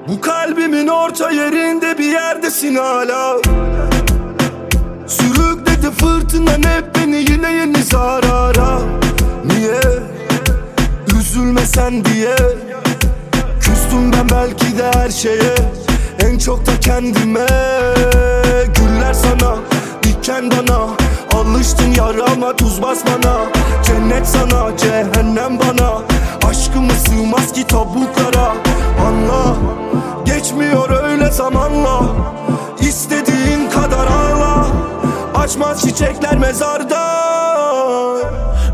Bu kalbimin orta yerinde bir yerdesin hala. Sürükledi fırtınan hep beni yine yeni zarara. Niye? Üzülme sen diye. Küstüm ben belki de her şeye, en çok da kendime. Güller sana, diken bana. Alıştın yarama, tuz basmana. Cennet sana, cehennem bana. Aşkımız sığmaz ki tabutlara. Anla, geçmiyor öyle zamanla. İstediğin kadar ağla. Açmaz çiçekler mezarda.